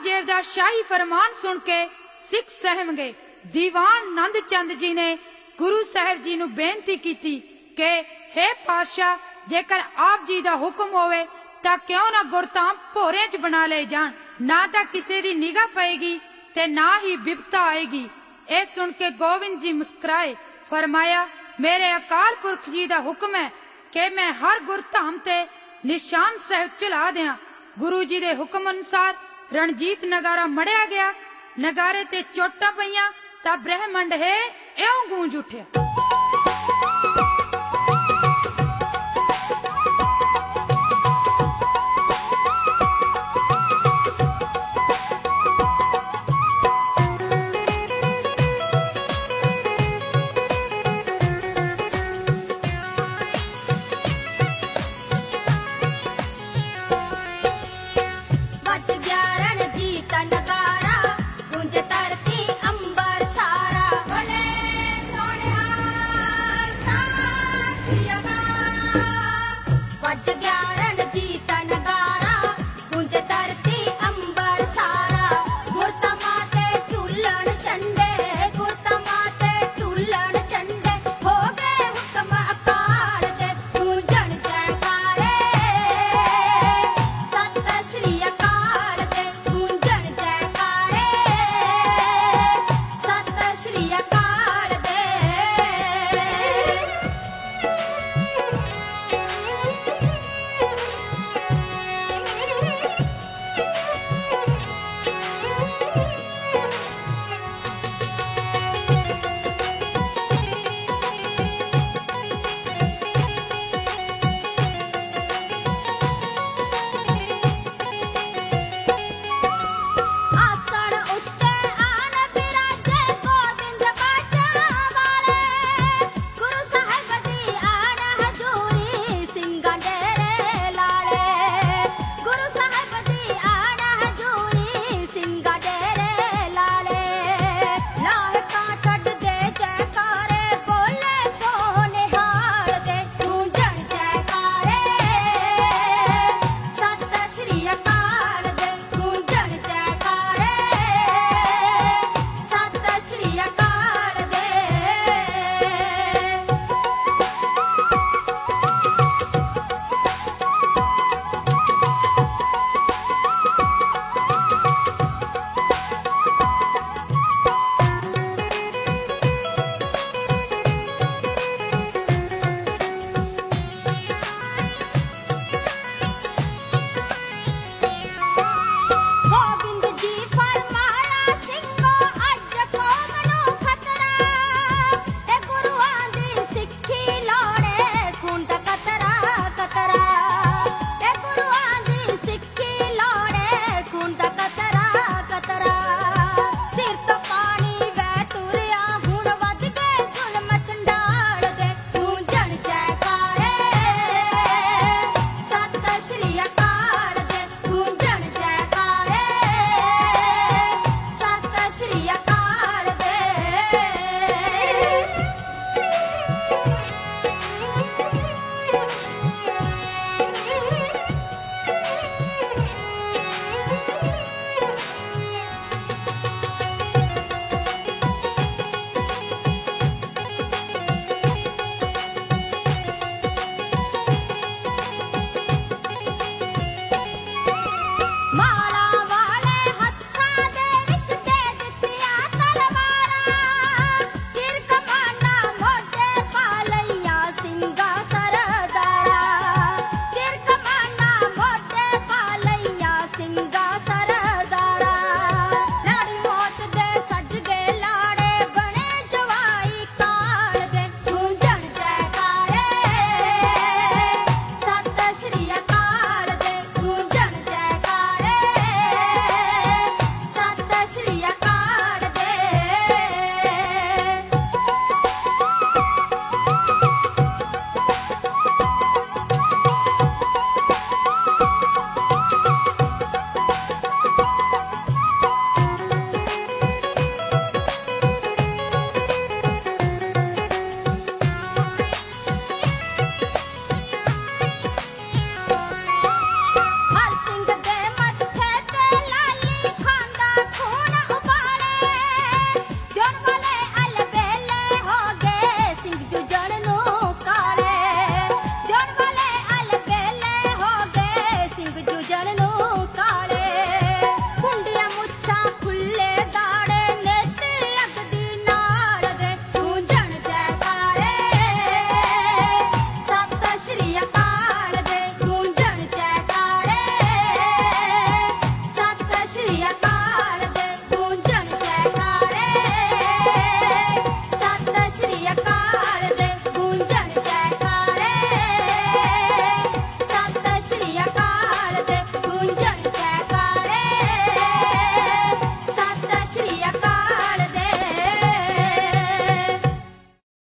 औरंगजेब दा शाही फरमान सुन के सिख सहम गए। दीवान नंद चंद जी ने गुरु साहब जी नूं बेनती की कि हे पातशाह, जेकर आप जी दा हुक्म होवे तां क्यों ना गुरधाम भोरे च बना ले जान, ना तां किसे दी निगाह पएगी ते ना ही बिपता आएगी। ए सुन के गोविंद जी मुस्कुराए, फरमाया मेरे अकाल पुरख जी दा हुक्म है कि मैं हर गुरधाम ते निशान साहब चला दियां। गुरु जी दे हुक्म अनुसार रणजीत नगारा मड़िया गया, नगारे ते चोटां पईयां तां ब्रह्मंड है इउं गूंज उठिया।